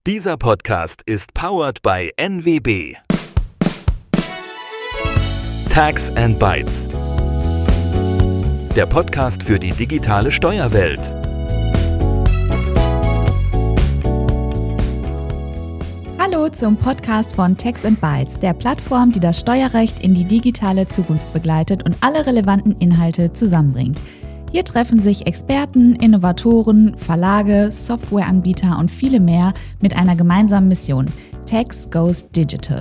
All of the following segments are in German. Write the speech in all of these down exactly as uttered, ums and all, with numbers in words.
Dieser Podcast ist powered by N W B. Tax and Bytes. Der Podcast für die digitale Steuerwelt. Hallo zum Podcast von Tax and Bytes, der Plattform, die das Steuerrecht in die digitale Zukunft begleitet und alle relevanten Inhalte zusammenbringt. Hier treffen sich Experten, Innovatoren, Verlage, Softwareanbieter und viele mehr mit einer gemeinsamen Mission: Tax Goes Digital.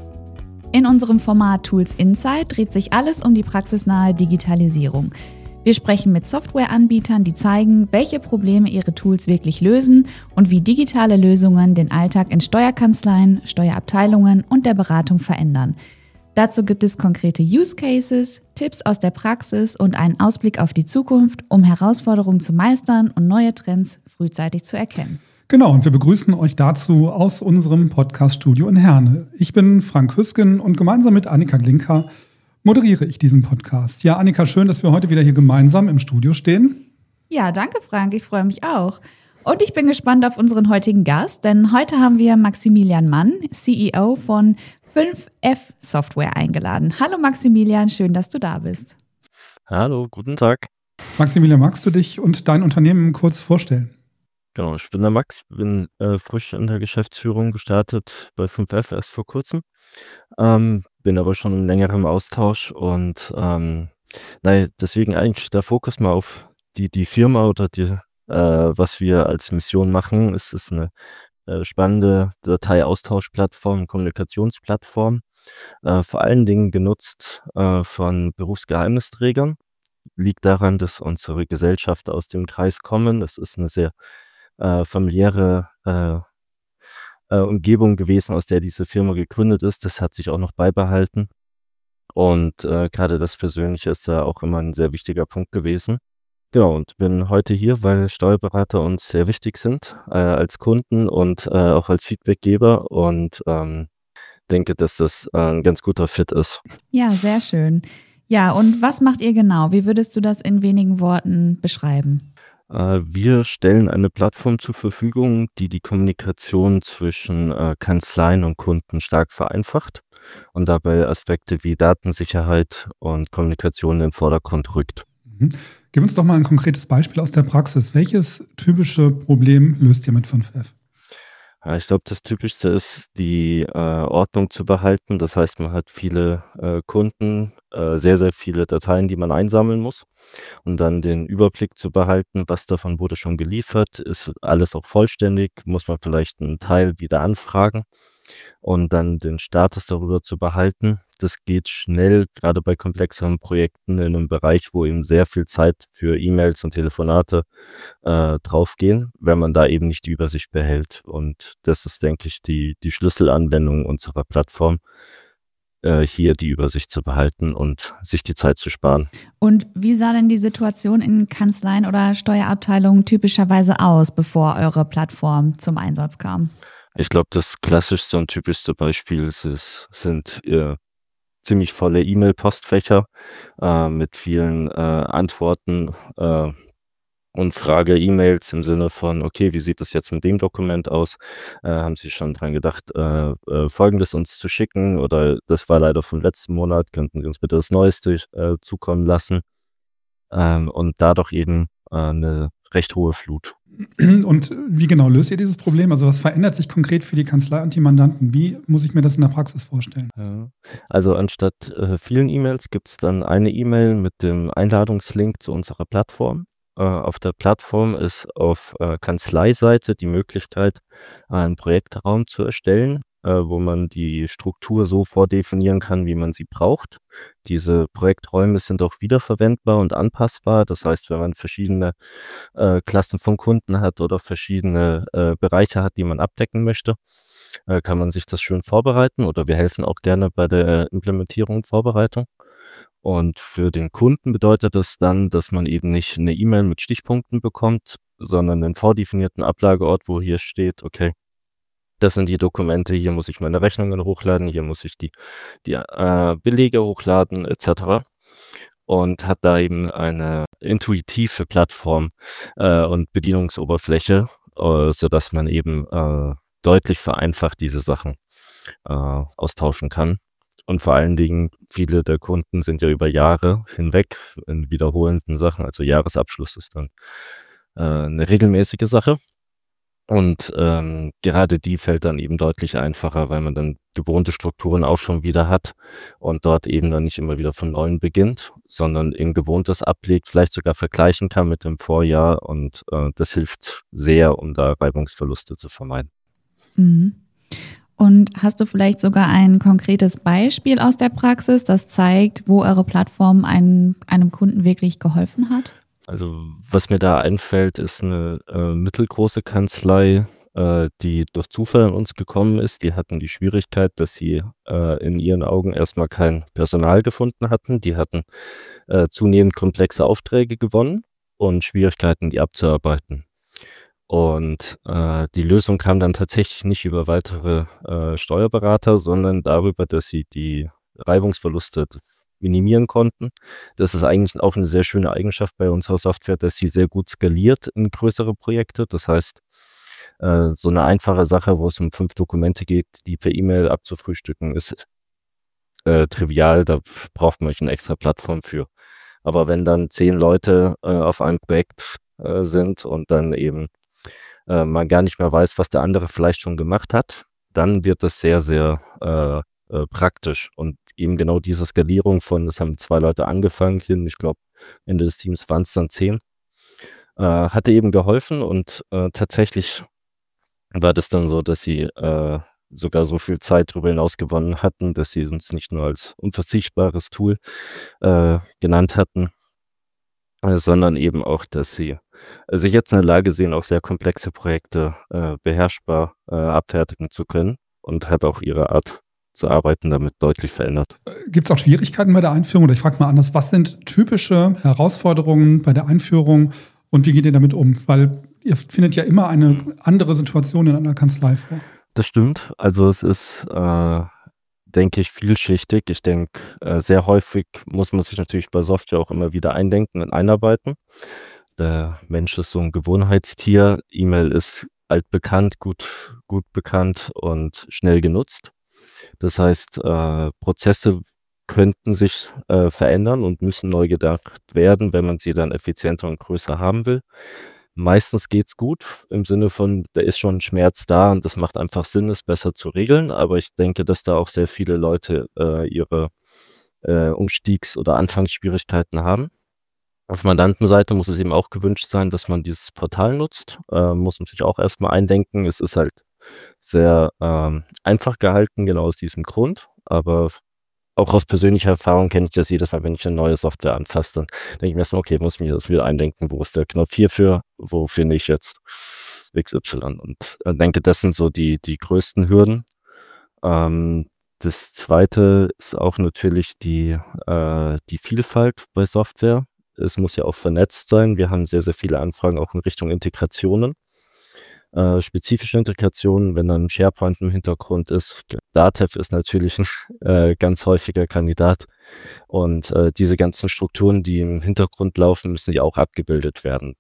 In unserem Format Tools Insight dreht sich alles um die praxisnahe Digitalisierung. Wir sprechen mit Softwareanbietern, die zeigen, welche Probleme ihre Tools wirklich lösen und wie digitale Lösungen den Alltag in Steuerkanzleien, Steuerabteilungen und der Beratung verändern. Dazu gibt es konkrete Use Cases, Tipps aus der Praxis und einen Ausblick auf die Zukunft, um Herausforderungen zu meistern und neue Trends frühzeitig zu erkennen. Genau, und wir begrüßen euch dazu aus unserem Podcast-Studio in Herne. Ich bin Frank Hüsken und gemeinsam mit Annika Glinka moderiere ich diesen Podcast. Ja, Annika, schön, dass wir heute wieder hier gemeinsam im Studio stehen. Ja, danke Frank, ich freue mich auch. Und ich bin gespannt auf unseren heutigen Gast, denn heute haben wir Maximilian Mann, C E O von fünf F Software, eingeladen. Hallo Maximilian, schön, dass du da bist. Hallo, guten Tag. Maximilian, magst du dich und dein Unternehmen kurz vorstellen? Genau, ich bin der Max, bin äh, frisch in der Geschäftsführung gestartet bei fünf F erst vor kurzem, ähm, bin aber schon in längerem Austausch und ähm, naja, deswegen eigentlich der Fokus mal auf die, die Firma oder die, äh, was wir als Mission machen. Es ist eine äh, spannende Dateiaustauschplattform, Kommunikationsplattform, äh, vor allen Dingen genutzt äh, von Berufsgeheimnisträgern. Liegt daran, dass unsere Gesellschaft aus dem Kreis kommen. Das ist eine sehr äh, familiäre äh, äh, Umgebung gewesen, aus der diese Firma gegründet ist. Das hat sich auch noch beibehalten. Und äh, gerade das Persönliche ist da auch immer ein sehr wichtiger Punkt gewesen. Genau, und bin heute hier, weil Steuerberater uns sehr wichtig sind äh, als Kunden und äh, auch als Feedbackgeber und ähm, denke, dass das äh, ein ganz guter Fit ist. Ja, sehr schön. Ja, und was macht ihr genau? Wie würdest du das in wenigen Worten beschreiben? Äh, wir stellen eine Plattform zur Verfügung, die die Kommunikation zwischen äh, Kanzleien und Kunden stark vereinfacht und dabei Aspekte wie Datensicherheit und Kommunikation in den Vordergrund rückt. Mhm. Gib uns doch mal ein konkretes Beispiel aus der Praxis. Welches typische Problem löst ihr mit fünf F? Ja, ich glaube, das Typischste ist, die äh, Ordnung zu behalten. Das heißt, man hat viele äh, Kunden, äh, sehr, sehr viele Dateien, die man einsammeln muss. Und dann den Überblick zu behalten, was davon wurde schon geliefert, ist alles auch vollständig, muss man vielleicht einen Teil wieder anfragen und dann den Status darüber zu behalten. Das geht schnell, gerade bei komplexeren Projekten in einem Bereich, wo eben sehr viel Zeit für E-Mails und Telefonate äh, draufgehen, wenn man da eben nicht die Übersicht behält. Und das ist, denke ich, die, die Schlüsselanwendung unserer Plattform, äh, hier die Übersicht zu behalten und sich die Zeit zu sparen. Und wie sah denn die Situation in Kanzleien oder Steuerabteilungen typischerweise aus, bevor eure Plattform zum Einsatz kam? Ich glaube, das klassischste und typischste Beispiel ist, ist, sind äh, ziemlich volle E-Mail-Postfächer äh, mit vielen äh, Antworten äh, und Frage-E-Mails im Sinne von, okay, wie sieht das jetzt mit dem Dokument aus? Äh, haben Sie schon dran gedacht, äh, äh, Folgendes uns zu schicken? Oder das war leider vom letzten Monat, könnten Sie uns bitte das Neueste äh, zukommen lassen? Ähm, und dadurch eben äh, eine recht hohe Flut. Und wie genau löst ihr dieses Problem? Also was verändert sich konkret für die Kanzlei und die Mandanten? Wie muss ich mir das in der Praxis vorstellen? Ja. Also anstatt äh, vielen E-Mails gibt es dann eine E-Mail mit dem Einladungslink zu unserer Plattform. Äh, auf der Plattform ist auf äh, Kanzleiseite die Möglichkeit, einen Projektraum zu erstellen, äh, wo man die Struktur so vordefinieren kann, wie man sie braucht. Diese Projekträume sind auch wiederverwendbar und anpassbar. Das heißt, wenn man verschiedene äh, Klassen von Kunden hat oder verschiedene äh, Bereiche hat, die man abdecken möchte, äh, kann man sich das schön vorbereiten oder wir helfen auch gerne bei der Implementierung und Vorbereitung. Und für den Kunden bedeutet das dann, dass man eben nicht eine E-Mail mit Stichpunkten bekommt, sondern einen vordefinierten Ablageort, wo hier steht, okay, das sind die Dokumente, hier muss ich meine Rechnungen hochladen, hier muss ich die, die äh, Belege hochladen et cetera. Und hat da eben eine intuitive Plattform äh, und Bedienungsoberfläche, äh, sodass man eben äh, deutlich vereinfacht diese Sachen äh, austauschen kann. Und vor allen Dingen, viele der Kunden sind ja über Jahre hinweg in wiederholenden Sachen. Also Jahresabschluss ist dann äh, eine regelmäßige Sache. Und ähm, gerade die fällt dann eben deutlich einfacher, weil man dann gewohnte Strukturen auch schon wieder hat und dort eben dann nicht immer wieder von Neuem beginnt, sondern eben Gewohntes ablegt, vielleicht sogar vergleichen kann mit dem Vorjahr. Und äh, das hilft sehr, um da Reibungsverluste zu vermeiden. Mhm. Und hast du vielleicht sogar ein konkretes Beispiel aus der Praxis, das zeigt, wo eure Plattform einem, einem Kunden wirklich geholfen hat? Also was mir da einfällt, ist eine äh, mittelgroße Kanzlei, äh, die durch Zufall an uns gekommen ist. Die hatten die Schwierigkeit, dass sie äh, in ihren Augen erstmal kein Personal gefunden hatten. Die hatten äh, zunehmend komplexe Aufträge gewonnen und Schwierigkeiten, die abzuarbeiten. Und äh, die Lösung kam dann tatsächlich nicht über weitere äh, Steuerberater, sondern darüber, dass sie die Reibungsverluste minimieren konnten. Das ist eigentlich auch eine sehr schöne Eigenschaft bei unserer Software, dass sie sehr gut skaliert in größere Projekte. Das heißt, äh, so eine einfache Sache, wo es um fünf Dokumente geht, die per E-Mail abzufrühstücken, ist äh, trivial. Da braucht man eine extra Plattform für. Aber wenn dann zehn Leute äh, auf einem Projekt äh, sind und dann eben äh, man gar nicht mehr weiß, was der andere vielleicht schon gemacht hat, dann wird das sehr, sehr äh, äh, praktisch. Und eben genau diese Skalierung von, es haben zwei Leute angefangen hin, ich glaube, Ende des Teams waren es dann zehn, äh, hatte eben geholfen. Und äh, tatsächlich war das dann so, dass sie äh, sogar so viel Zeit darüber hinaus gewonnen hatten, dass sie uns nicht nur als unverzichtbares Tool äh, genannt hatten, äh, sondern eben auch, dass sie äh, sich jetzt in der Lage sehen, auch sehr komplexe Projekte äh, beherrschbar äh, abfertigen zu können, und hat auch ihre Art zu arbeiten damit deutlich verändert. Gibt es auch Schwierigkeiten bei der Einführung? Oder ich frage mal anders, was sind typische Herausforderungen bei der Einführung und wie geht ihr damit um? Weil ihr findet ja immer eine andere Situation in einer Kanzlei vor. Das stimmt. Also es ist, äh, denke ich, vielschichtig. Ich denke, äh, sehr häufig muss man sich natürlich bei Software auch immer wieder eindenken und einarbeiten. Der Mensch ist so ein Gewohnheitstier. E-Mail ist altbekannt, gut, gut bekannt und schnell genutzt. Das heißt, äh, Prozesse könnten sich äh, verändern und müssen neu gedacht werden, wenn man sie dann effizienter und größer haben will. Meistens geht's gut, im Sinne von, da ist schon ein Schmerz da und das macht einfach Sinn, es besser zu regeln. Aber ich denke, dass da auch sehr viele Leute äh, ihre äh, Umstiegs- oder Anfangsschwierigkeiten haben. Auf Mandantenseite muss es eben auch gewünscht sein, dass man dieses Portal nutzt. Äh, muss man sich auch erstmal eindenken. Es ist halt sehr ähm, einfach gehalten, genau aus diesem Grund. Aber auch aus persönlicher Erfahrung kenne ich das jedes Mal, wenn ich eine neue Software anfasse, dann denke ich mir erstmal, okay, muss ich mir das wieder eindenken, wo ist der Knopf hierfür, wo finde ich jetzt X Y? Und äh, denke, das sind so die, die größten Hürden. Ähm, das zweite ist auch natürlich die, äh, die Vielfalt bei Software. Es muss ja auch vernetzt sein. Wir haben sehr, sehr viele Anfragen auch in Richtung Integrationen. Äh, spezifische Integrationen, wenn dann SharePoint im Hintergrund ist. Datev ist natürlich ein äh, ganz häufiger Kandidat. Und äh, diese ganzen Strukturen, die im Hintergrund laufen, müssen ja auch abgebildet werden.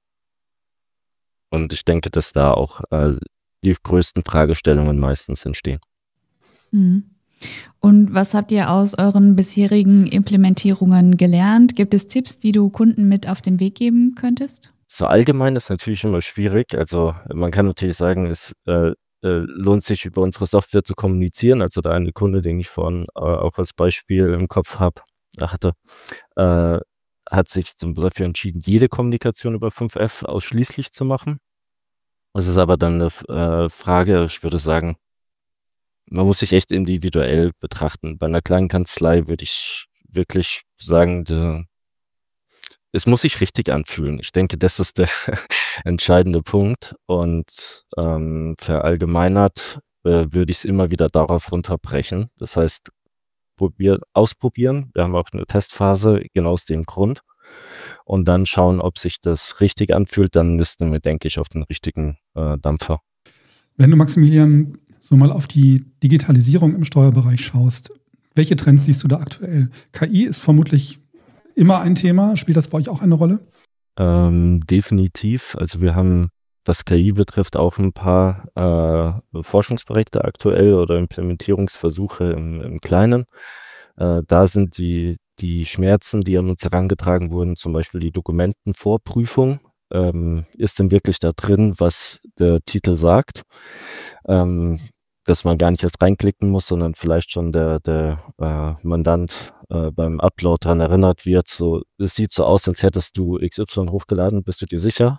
Und ich denke, dass da auch äh, die größten Fragestellungen meistens entstehen. Mhm. Und was habt ihr aus euren bisherigen Implementierungen gelernt? Gibt es Tipps, die du Kunden mit auf den Weg geben könntest? So allgemein ist natürlich immer schwierig. Also man kann natürlich sagen, es äh, äh, lohnt sich, über unsere Software zu kommunizieren. Also der eine Kunde, den ich vorhin äh, auch als Beispiel im Kopf hab, hatte, äh, hat sich zum Beispiel entschieden, jede Kommunikation über fünf F ausschließlich zu machen. Das ist aber dann eine äh, Frage, ich würde sagen, man muss sich echt individuell betrachten. Bei einer kleinen Kanzlei würde ich wirklich sagen, de, es muss sich richtig anfühlen. Ich denke, das ist der entscheidende Punkt. Und ähm, verallgemeinert äh, würde ich es immer wieder darauf runterbrechen. Das heißt, probier, ausprobieren. Wir haben auch eine Testphase, genau aus dem Grund. Und dann schauen, ob sich das richtig anfühlt. Dann müssten wir, denke ich, auf den richtigen äh, Dampfer. Wenn du, Maximilian, so mal auf die Digitalisierung im Steuerbereich schaust, welche Trends siehst du da aktuell? K I ist vermutlich immer ein Thema. Spielt das bei euch auch eine Rolle? Ähm, definitiv. Also wir haben was K I betrifft, auch ein paar äh, Forschungsprojekte aktuell oder Implementierungsversuche im, im Kleinen. Äh, da sind die, die Schmerzen, die an uns herangetragen wurden, zum Beispiel die Dokumentenvorprüfung. Ähm, ist denn wirklich da drin, was der Titel sagt? Ähm, dass man gar nicht erst reinklicken muss, sondern vielleicht schon der, der äh, Mandant äh, beim Upload daran erinnert wird. So, es sieht so aus, als hättest du X Y hochgeladen, bist du dir sicher?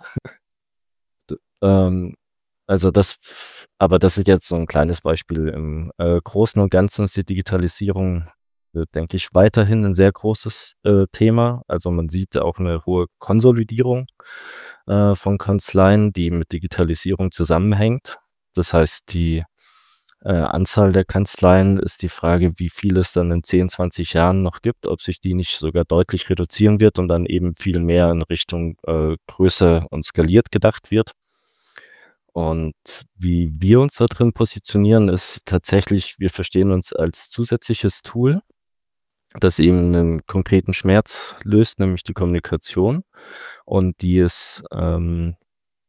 ähm, also das, aber das ist jetzt so ein kleines Beispiel. Im äh, Großen und Ganzen ist die Digitalisierung, äh, denke ich, weiterhin ein sehr großes äh, Thema. Also man sieht auch eine hohe Konsolidierung äh, von Kanzleien, die mit Digitalisierung zusammenhängt. Das heißt, die Äh, Anzahl der Kanzleien ist die Frage, wie viel es dann in zehn, zwanzig Jahren noch gibt, ob sich die nicht sogar deutlich reduzieren wird und dann eben viel mehr in Richtung äh, Größe und skaliert gedacht wird. Und wie wir uns da drin positionieren, ist tatsächlich, wir verstehen uns als zusätzliches Tool, das eben einen konkreten Schmerz löst, nämlich die Kommunikation, und die ist ähm,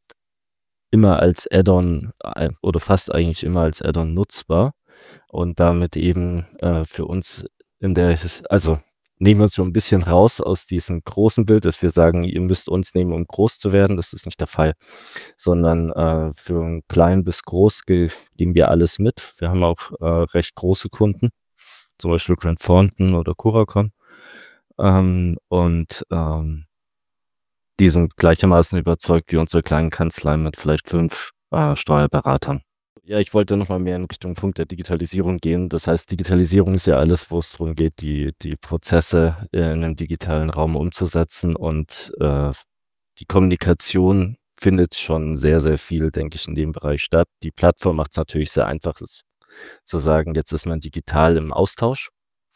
immer als Add-on äh, oder fast eigentlich immer als Add-on nutzbar und damit eben äh, für uns in der, His- also nehmen wir uns so ein bisschen raus aus diesem großen Bild, dass wir sagen, ihr müsst uns nehmen, um groß zu werden. Das ist nicht der Fall, sondern äh, für ein klein bis groß ge geben wir alles mit. Wir haben auch äh, recht große Kunden, zum Beispiel Grant Thornton oder Curacon. Ähm, und ähm, die sind gleichermaßen überzeugt wie unsere kleinen Kanzleien mit vielleicht fünf äh, Steuerberatern. Ja, ich wollte nochmal mehr in Richtung Punkt der Digitalisierung gehen. Das heißt, Digitalisierung ist ja alles, wo es darum geht, die, die Prozesse in einem digitalen Raum umzusetzen, und äh, die Kommunikation findet schon sehr, sehr viel, denke ich, in dem Bereich statt. Die Plattform macht es natürlich sehr einfach, zu sagen, jetzt ist man digital im Austausch.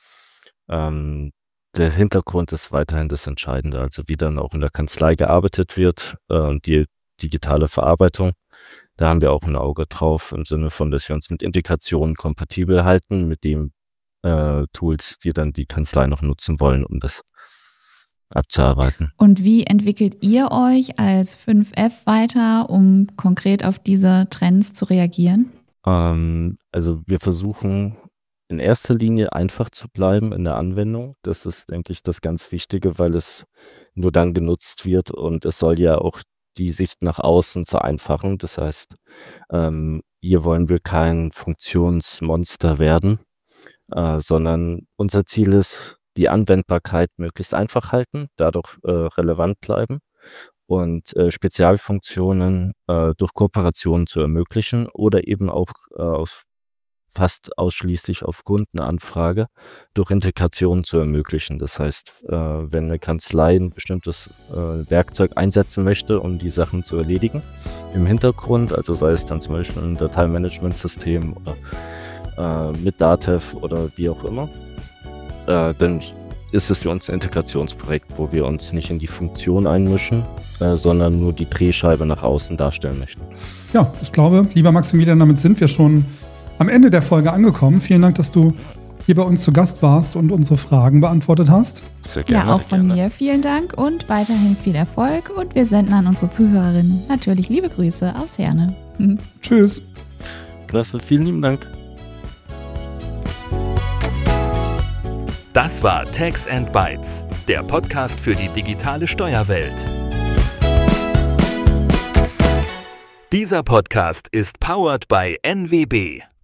Ähm, Der Hintergrund ist weiterhin das Entscheidende, also wie dann auch in der Kanzlei gearbeitet wird, äh, und die digitale Verarbeitung. Da haben wir auch ein Auge drauf, im Sinne von, dass wir uns mit Integrationen kompatibel halten, mit den äh, Tools, die dann die Kanzlei noch nutzen wollen, um das abzuarbeiten. Und wie entwickelt ihr euch als fünf F weiter, um konkret auf diese Trends zu reagieren? Ähm, also wir versuchen in erster Linie einfach zu bleiben in der Anwendung. Das ist, denke ich, das ganz Wichtige, weil es nur dann genutzt wird, und es soll ja auch die Sicht nach außen vereinfachen. Das heißt, ähm, hier wollen wir kein Funktionsmonster werden, äh, sondern unser Ziel ist, die Anwendbarkeit möglichst einfach halten, dadurch äh, relevant bleiben und äh, Spezialfunktionen äh, durch Kooperationen zu ermöglichen oder eben auch äh, auf fast ausschließlich auf Kundenanfrage durch Integration zu ermöglichen. Das heißt, äh, wenn eine Kanzlei ein bestimmtes äh, Werkzeug einsetzen möchte, um die Sachen zu erledigen im Hintergrund, also sei es dann zum Beispiel ein Dateimanagementsystem oder äh, mit Datev oder wie auch immer, äh, dann ist es für uns ein Integrationsprojekt, wo wir uns nicht in die Funktion einmischen, äh, sondern nur die Drehscheibe nach außen darstellen möchten. Ja, ich glaube, lieber Maximilian, damit sind wir schon am Ende der Folge angekommen. Vielen Dank, dass du hier bei uns zu Gast warst und unsere Fragen beantwortet hast. Sehr gerne. Ja, auch von gerne. mir vielen Dank und weiterhin viel Erfolg. Und wir senden an unsere Zuhörerinnen natürlich liebe Grüße aus Herne. Tschüss. Klasse, vielen lieben Dank. Das war Tax and Bytes, der Podcast für die digitale Steuerwelt. Dieser Podcast ist powered by N W B.